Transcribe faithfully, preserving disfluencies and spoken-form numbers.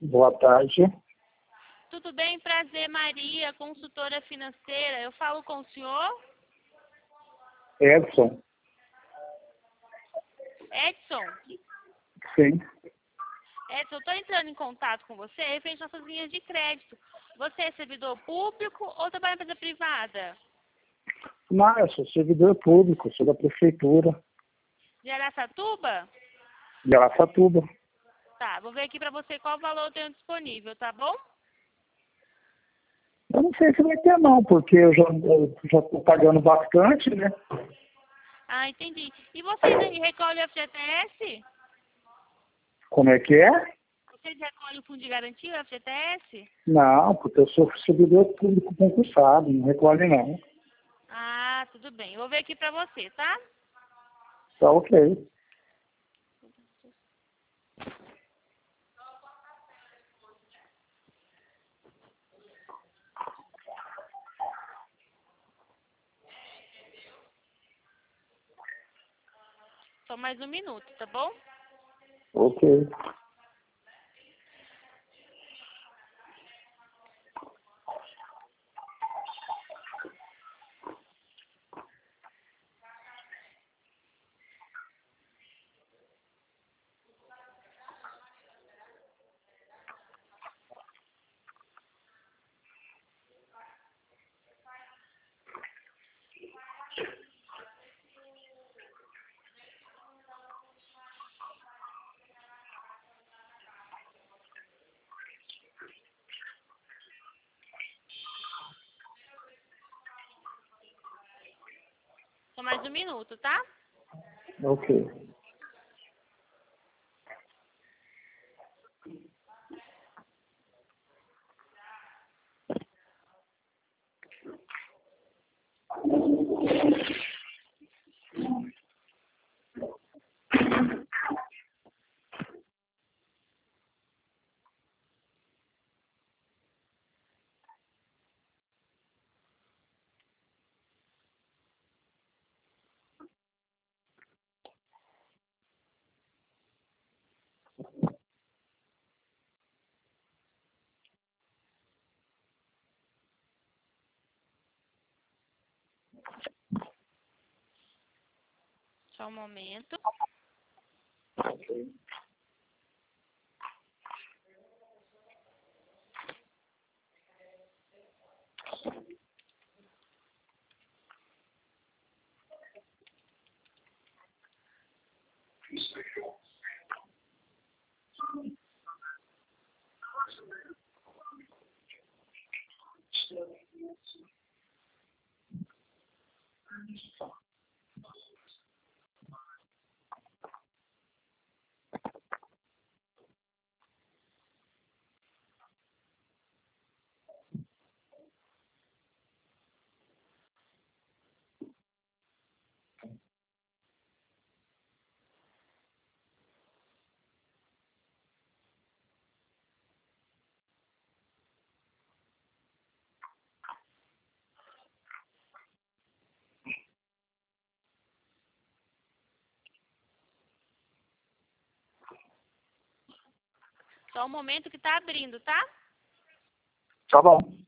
Boa tarde. Tudo bem? Prazer, Maria, consultora financeira. Eu falo com o senhor? Edson. Edson? Sim. Edson, eu estou entrando em contato com você referente às nossas linhas de crédito. Você é servidor público ou trabalha em empresa privada? Não, eu sou servidor público, sou da prefeitura De Araçatuba? de Araçatuba. Tá, vou ver aqui para você qual valor eu tenho disponível, tá bom? Eu não sei se vai ter não, porque eu já eu já estou pagando bastante, né? Ah, entendi. E você ainda recolhe o F G T S? Como é que é? Você recolhe o fundo de garantia, o F G T S? Não, porque eu sou servidor público concursado, não recolhe não. Ah, tudo bem. Eu vou ver aqui para você, tá? Tá ok. Só mais um minuto, tá bom? Ok. Só mais um minuto, tá? Ok. Só um momento. Ok. Só um momento que tá abrindo, tá? Tá bom.